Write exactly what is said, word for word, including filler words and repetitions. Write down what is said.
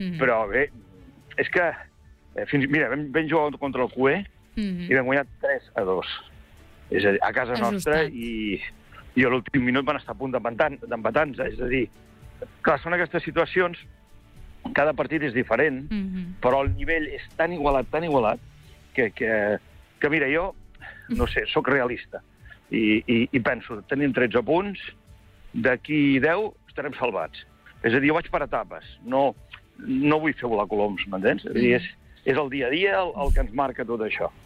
Mm-hmm. Però bé, és que... Eh, fins, mira, vam, vam jugar contra el Cué mm-hmm. i vam guanyar tres a dos. És a dir, a casa nostra, i, i a l'últim minut van estar a punt d'empatar-nos. És a dir, clar, són aquestes situacions, cada partit és diferent, mm-hmm. però el nivell és tan igualat, tan igualat, que, que, que mira, jo, no sé, sóc realista, i, i, i penso, tenim tretze punts, d'aquí deu estarem salvats. És a dir, jo vaig per etapes, no, no vull fer volar coloms, m'entens? És a dir, és, és el dia a dia el, el que ens marca tot això.